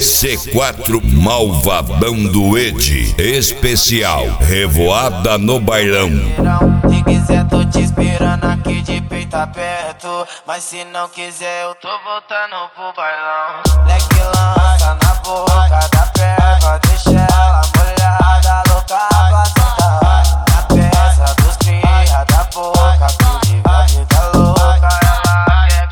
C4 Malvadão do Ed. Especial Revoada no Bailão. Se quiser tô te esperando aqui de peito aberto, mas se não quiser eu tô voltando pro bailão. Leque lança na boca da perva, deixa ela molhada, louca pra sentar. Na peça dos cria da boca, que vive a vida louca, ela quer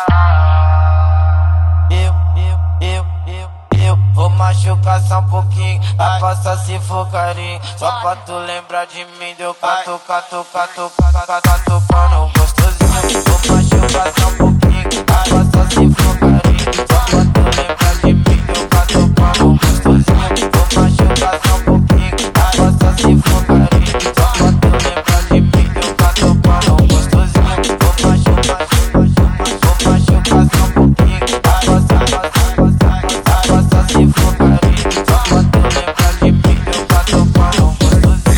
gozar. Eu vou machucar só um pouquinho, vai passar se for carinho. Só pra tu lembrar de mim, deu catu, catu, catu, catu, pano gostosinho. Vou machucar só um pouquinho, vai passar se for carinho. Só pra tu lembrar de mim, deu catu, pano gostosinho. Vou machucar só um pouquinho, vai passar se for carinho. Só pra tu lembrar de mim, deu catu, pano gostosinho. Vou machucar só um pouquinho, vai passar se for carinho. Só pra tu lembrar de mim, deu catu, pano gostosinho.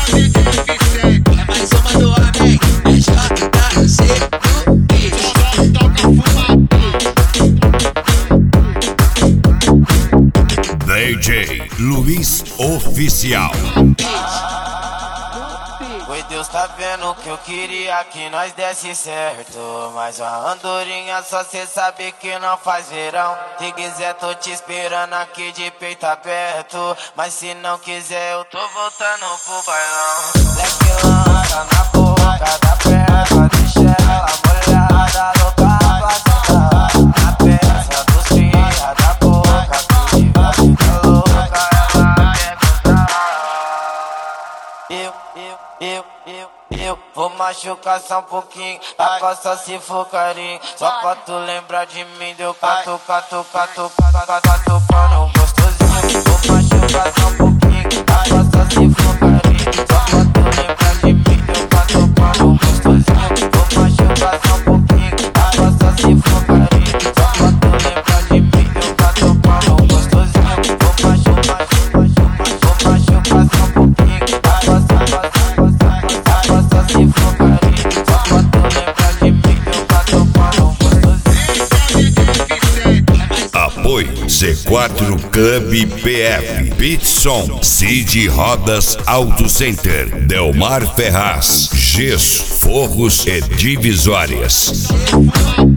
É mais uma do homem, é JC do DJ Luiz Oficial. Oi, Deus tá vendo que eu queria que nós desse certo, mas uma andorinha só cê sabe que não faz verão. Se quiser tô te esperando aqui de peito aberto, mas se não quiser eu tô voltando pro bailão. Leque lança na boca da perva, deixa ela molhada, louca pra sentar. Na peça dos cria da boca, que vive a vida louca, ela quer gozar. Eu vou machucar só um pouquinho, vai passar se for carinho. Só pra tu lembrar de mim, deu catu, catu, catu, catu, pano gostosinho. Vou machucar só um pouquinho, vai passar se for carinho. Só pra tu lembrar de mim, deu catu, pano gostosinho. Vou machucar só um pouquinho, vai passar se for carinho. Só pra tu lembrar de mim, deu catu, pano gostosinho. Vou machucar só um pouquinho, vai passar se for carinho. Só pra tu lembrar de mim, deu catu, pano gostosinho. Apoio C4 Clube PF, Pitson, Cid Rodas Auto Center, Delmar Ferraz, Gesso, Forros e Divisórias.